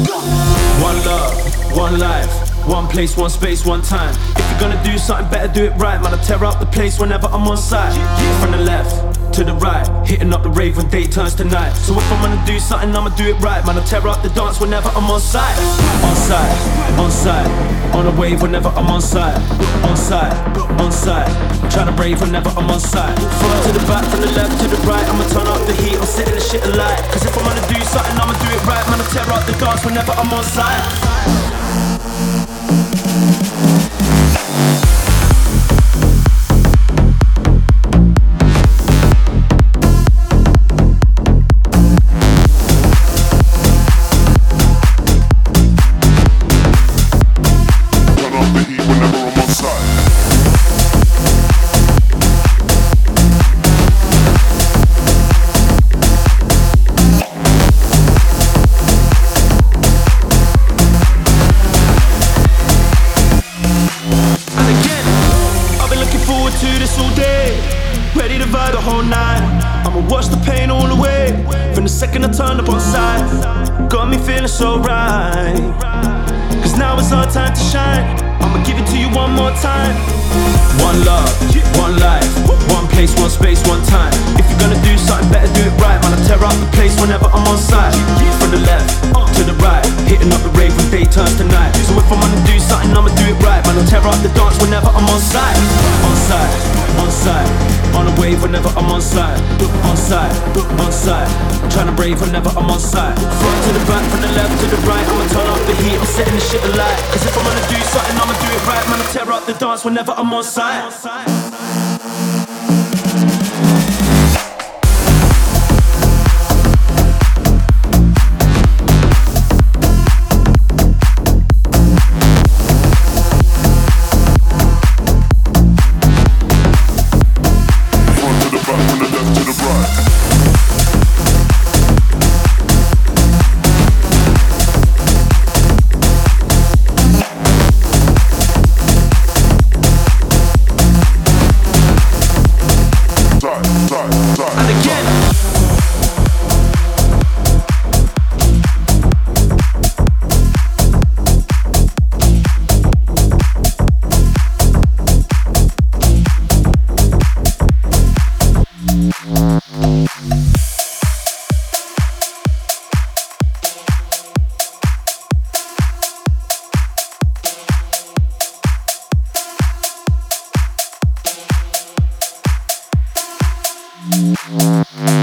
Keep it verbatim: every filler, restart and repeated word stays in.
One love, one life, one place, one space, one time. If you're gonna do something, better do it right. Man, I tear up the place whenever I'm on site. From the left to the right, hitting up the rave when day turns to night. So if I'm gonna do something, I'ma do it right. Man, I tear up the dance whenever I'm on site. On site, on site, on a wave whenever I'm on site. On site, on site, trying to brave whenever I'm on site. Front to the back, from the left to the right, I'ma turn up the heat, I'm setting the shit alight. Cause if I'm gonna do something, I'ma do it right. Man, I tear up the dance whenever I'm on site. All day, ready to vibe the whole night. I'ma watch the pain all away. From the second I turned up on sight, got me feeling so right. Cause now it's our time to shine. I'ma give it to you one more time. One love, one life, one place, one space, one time. If you're gonna do something, better do it right. Man, I tear up the place whenever I'm on site. From the left to the right, hitting up the rave when day turns to night. So if I'm gonna do something, I'ma do it right. Man, I tear up the dance whenever I'm on site. On site, on site, on a wave whenever I'm on site. On site, on site, trying to brave whenever I'm on site. Front to the back, from the left to the right, I'ma turn up the heat, I'm setting the shit alight. Cause if I'm gonna do something, I'ma do it right. Man, I tear up the dance whenever I'm on site. Mm-hmm.